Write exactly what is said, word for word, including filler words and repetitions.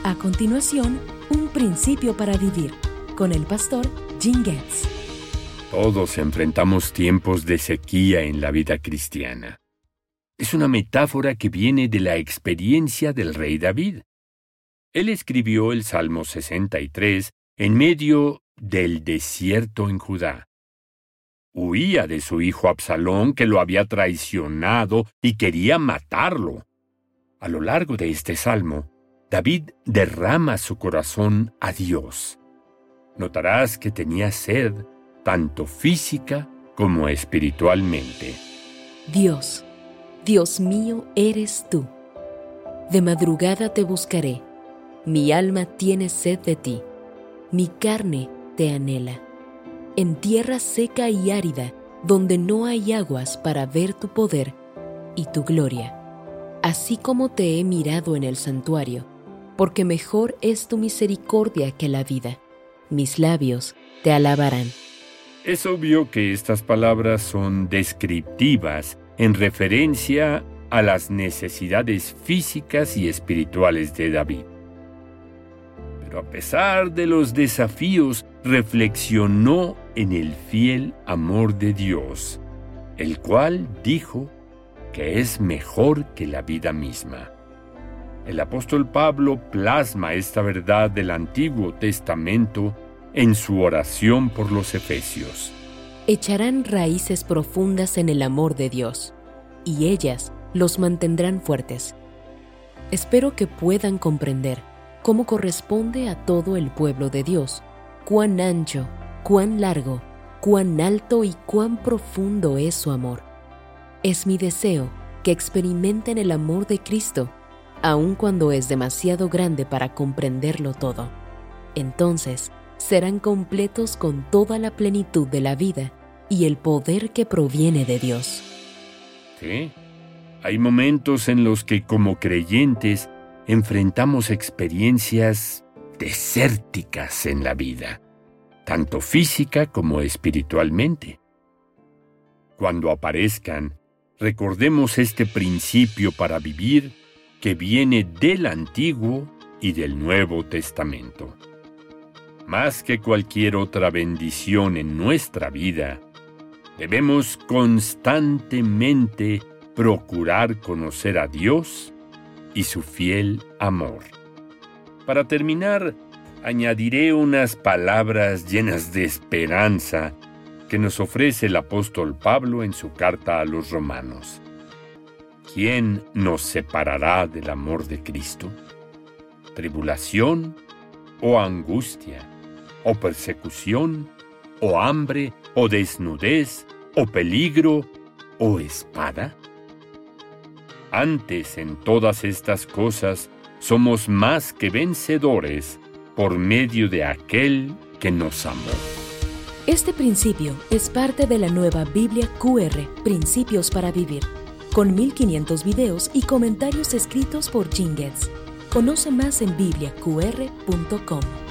A continuación, un principio para vivir, con el pastor Jim Getz. Todos enfrentamos tiempos de sequía en la vida cristiana. Es una metáfora que viene de la experiencia del rey David. Él escribió el Salmo sesenta y tres en medio del desierto en Judá. Huía de su hijo Absalón, que lo había traicionado y quería matarlo. A lo largo de este salmo, David derrama su corazón a Dios. Notarás que tenía sed, tanto física como espiritualmente. Dios, Dios mío eres tú. De madrugada te buscaré. Mi alma tiene sed de ti. Mi carne te anhela. En tierra seca y árida, donde no hay aguas para ver tu poder y tu gloria. Así como te he mirado en el santuario, porque mejor es tu misericordia que la vida. Mis labios te alabarán. Es obvio que estas palabras son descriptivas en referencia a las necesidades físicas y espirituales de David. Pero a pesar de los desafíos, reflexionó en el fiel amor de Dios, el cual dijo que es mejor que la vida misma. El apóstol Pablo plasma esta verdad del Antiguo Testamento en su oración por los Efesios. Echarán raíces profundas en el amor de Dios, y ellas los mantendrán fuertes. Espero que puedan comprender cómo corresponde a todo el pueblo de Dios, cuán ancho, cuán largo, cuán alto y cuán profundo es su amor. Es mi deseo que experimenten el amor de Cristo, aun cuando es demasiado grande para comprenderlo todo. Entonces, serán completos con toda la plenitud de la vida y el poder que proviene de Dios. Sí, hay momentos en los que como creyentes enfrentamos experiencias desérticas en la vida, tanto física como espiritualmente. Cuando aparezcan, recordemos este principio para vivir que viene del Antiguo y del Nuevo Testamento. Más que cualquier otra bendición en nuestra vida, debemos constantemente procurar conocer a Dios y su fiel amor. Para terminar, añadiré unas palabras llenas de esperanza que nos ofrece el apóstol Pablo en su carta a los Romanos. ¿Quién nos separará del amor de Cristo? ¿Tribulación o angustia, o persecución, o hambre, o desnudez, o peligro, o espada? Antes, en todas estas cosas, somos más que vencedores por medio de aquel que nos amó. Este principio es parte de la nueva Biblia Q R, Principios para Vivir, con mil quinientos videos y comentarios escritos por Jim Getz. Conoce más en biblia q r punto com.